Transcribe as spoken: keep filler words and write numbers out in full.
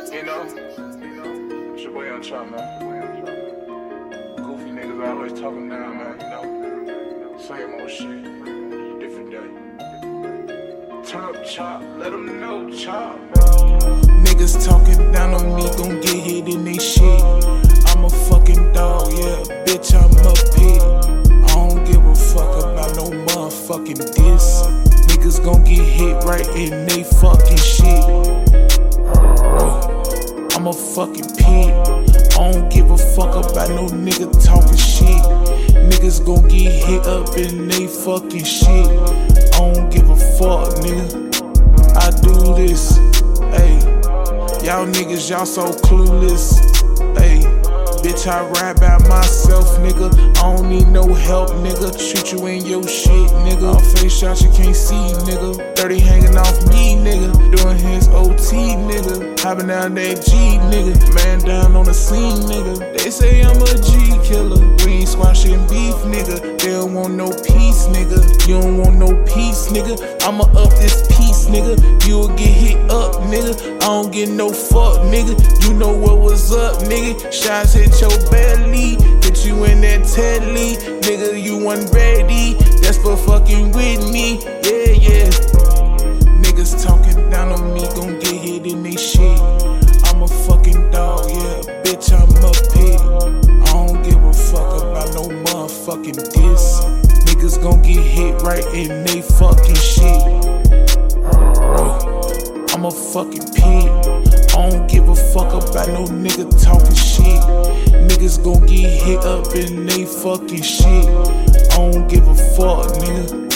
You know, it's your boy Young Chop, man. Goofy niggas always talking down, man. You know, same old shit, different day. Turn up Chop, let them know Chop. Niggas talking down on me, gon' get hit in they shit. I'm a fucking dog, yeah, bitch, I'm a pig. I don't give a fuck about no motherfucking diss. Niggas gon' get hit right in they fucking shit. I'm a fucking pig. I don't give a fuck about no nigga talking shit. Niggas gon' get hit up in they fucking shit. I don't give a fuck, nigga. I do this, ayy. Y'all niggas, y'all so clueless, ayy. Bitch, I ride by myself, nigga. I don't need no help, nigga. Shoot you in your shit, nigga. All face shots you can't see, nigga. thirty hanging off me, nigga. Doing his O T, nigga. Hopping down that G, nigga. Man down on the scene, nigga. They say I'm a G killer. We ain't squashing beef, nigga. They don't want no peace, nigga. You don't want no peace, nigga. I'ma up this piece, nigga. You'll get hit up, nigga. I don't get no fuck, nigga. You know what was up, nigga. Shots hit your belly. Hit you in that telly. Nigga, you wasn't ready. That's for fucking with me. Yeah, yeah. Niggas talking down on me, gon' get hit in they shit. I'm a fucking dog, yeah, bitch, I'm a pig. I don't give a fuck about no motherfucking diss. Niggas gon' get hit right in they fucking shit. I'm a fucking pig. I don't give a fuck about no nigga talking shit. Niggas gon' get hit up in they fucking shit. I don't give a fuck, nigga.